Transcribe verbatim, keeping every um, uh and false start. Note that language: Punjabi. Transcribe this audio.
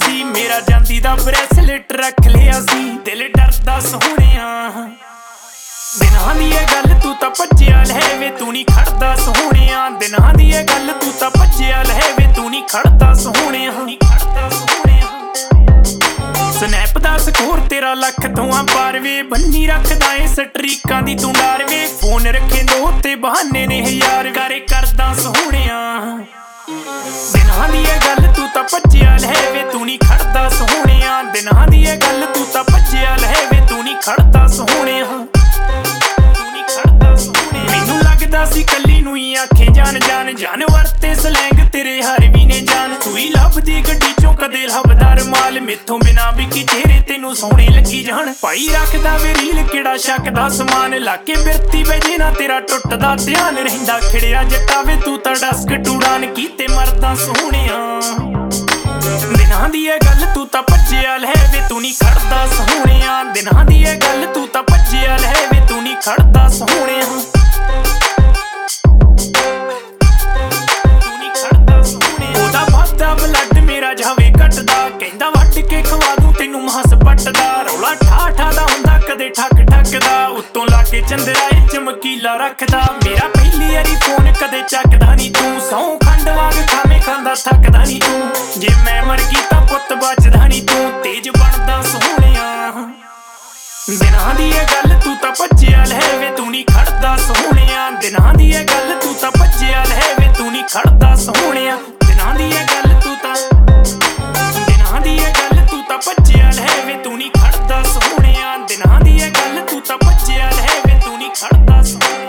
ਸੀ ਮੇਰਾ ਜਾਂਦੀ ਦਾ ਬ੍ਰੈਸਲੇਟ ਰੱਖ ਲਿਆ ਸੀ ਦਿਲ ਡਰਦਾ ਸੋਹਣਿਆ ਦਿਨਾਂ ਦੀ ਇਹ ਗੱਲ ਤੂੰ ਤਾਂ ਭੱਜਿਆ ਲੈ ਵੇ ਤੂੰ ਨਹੀਂ ਖੜਦਾ ਸੋਹਣਿਆ ਦਿਨਾਂ ਦੀ ਇਹ ਗੱਲ ਤੂੰ ਤਾਂ ਭੱਜਿਆ ਲੈ ਵੇ ਤੂੰ ਨਹੀਂ ਖੜਦਾ ਸੋਹਣਿਆ ਨਹੀਂ ਖੜਦਾ ਸੋਹਣਿਆ ਸਨੈਪ ਦਾ ਸਕੋਰ ਤੇਰਾ ਲੱਖ ਤੋਂ ਆ ਪਾਰ ਵੇ ਬੰਨੀ ਰੱਖਦਾ ਏ ਸਟਰੀਕਾਂ ਦੀ ਤੂੰ ਡਾਰ ਵੇ ਫੋਨ ਰੱਖੇ ਦੋ ਤੇ ਬਹਾਨੇ ਨੇ ਹਜ਼ਾਰ ਗਾਰੇ ਕਰਦਾ ਸੋਹਣਿਆ ਦਿਨਾਂ ਦੀ ਇਹ ਗੱਲ ਤੂੰ ਤਾਂ ਭੱਜਿਆ ਲੈ ਵੇ ਤੂੰ ਨਹੀਂ ਖੜਦਾ ਸੋਹਣਿਆ ਦਿਨਾਂ ਦੀ ਇਹ ਗੱਲ ਤੂੰ ਤਾਂ ਭੱਜਿਆ ਲੈ ਵੇ ਤੂੰ ਨਹੀਂ ਖੜਦਾ ਸੋਹਣਿਆ ਮੈਨੂੰ ਲੱਗਦਾ ਸੀ ਕੱਲੀ ਨੂੰ ਹੀ ਆਖੇ ਜਾਨ ਜਾਨ ਜਾਨਵਰ ਤੇ ਸਲੈਂਗ ਤੇਰੇ ਹਰ ਵੀ ਨੇ ਜਾਨ ਤੂੰ ਹੀ ਲੱਭਦੀ ਗੱਡੀ ਚੋਂ ਕਦੇ ਲੱਭਦਾ ਰੁਮਾਲ ਮੈਥੋਂ ਬਿਨਾ ਵੀ ਕੀ ਚਿਹਰੇ ਤੈਨੂੰ ਸੋਹਣੇ ਲੱਗੀ ਜਾਣ ਭਾਈ ਰੱਖਦਾ ਵੇ ਰੀਲ ਕਿਹੜਾ ਸ਼ੱਕ ਦਾ ਸਮਾਨ ਲਾਕੇ ਬਿਰਤੀ ਵੇ ਨਾ ਤੇਰਾ ਟੁੱਟਦਾ ਧਿਆਨ ਰਹਿੰਦਾ ਖਿੜਿਆ ਜੱਟਾ ਵੇ ਤੂੰ ਤਾਂ ਡਸਕ ਟੂੜਾਨ ਕੀਤੇ ਮਰਦਾ ਸੋਹਣਿਆ ਦਿਨਾਂ ਦੀ ਇਹ ਗੱਲ ਤੂੰ ਤਾਂ ਭੱਜਿਆ ਲੈ ਵੇ ਤੂੰ ਨਹੀਂ ਖੜਦਾ ਸੋਹਣਿਆ ਦਿਨਾਂ ਦੀ ਇਹ ਗੱਲ ਤੂੰ ਤਾਂ ਭੱਜਿਆ ਲੈ ਵੇ ਤੂੰ ਨਹੀਂ ਖੜਦਾ ਸੋਹਣਿਆ ਤੂੰ ਨਹੀਂ ਖੜਦਾ ਸੋਹਣਿਆ ਉਹਦਾ ਵੱਧਦਾ ਬਲੱਡ ਮੇਰਾ ਜਾਵੇ ਕੱਟਦਾ ਕਹਿੰਦਾ ਵੱਟ ਕੇ ਖਵਾ ਦੂੰ ਤੈਨੂੰ ਮਾਸ ਪੱਟਦਾ ਰੌਲਾ ਠਾ ਠਾ ਦਾ ਹੁੰਦਾ ਕਦੇ ਠੱਕ ਠੱਕਦਾ ਉੱਤੋਂ ਲਾ ਕੇ ਚੰਦਰਾ ਇਹ ਚਮਕੀਲਾ ਰੱਖਦਾ ਮੇਰਾ ਪਹਿਲੀ ਵਾਰੀ ਫੋਨ ਕਦੇ ਚੱਕਦਾ ਨਹੀਂ ਤੂੰ ਸੌਂ ਖੰਡ ਵਾਂਗ ਖਾਵੇਂ ਖਾਂਦਾ ਥੱਕਦਾ ਨਹੀਂ ਤੂੰ ਜੇ ਮੈਂ ਮਰ ਗਈ ਤਾਂ ਪੁੱਤ ਬਚਦਾ ਨਹੀਂ ਤੂੰ ਤੇਜ ਬਣਦਾ ਸੋਹਣਿਆ ਦਿਨਾਂ ਦੀ ਇਹ ਗੱਲ ਤੂੰ ਤਾਂ ਭੱਜਿਆ ਲੈ ਵੇ ਤੂੰ ਨਹੀਂ ਖੜਦਾ ਸੋਹਣਿਆ ਦਿਨਾਂ ਦੀ ਇਹ ਗੱਲ ਤੂੰ ਤਾਂ ਭੱਜਿਆ ਲੈ ਵੇ ਤੂੰ ਨਹੀਂ ਖੜਦਾ ਸੋਹਣਿਆ ਦਿਨਾਂ ਦੀ ਇਹ ਗੱਲ ਤੂੰ ਤਾਂ ਦਿਨਾਂ ਦੀ ਇਹ ਗੱਲ ਤੂੰ ਤਾਂ ਭੱਜਿਆ ਲੈ ਵੇ ਤੂੰ ਨਹੀਂ ਖੜਦਾ ਸੋਹਣਿਆ ਦਿਨਾਂ ਦੀ ਇਹ ਗੱਲ ਤੂੰ ਤਾਂ ਭੱਜਿਆ ਲੈ ਵੇ ਤੂੰ ਨਹੀਂ ਖੜਦਾ ਸੋਹਣਿਆ।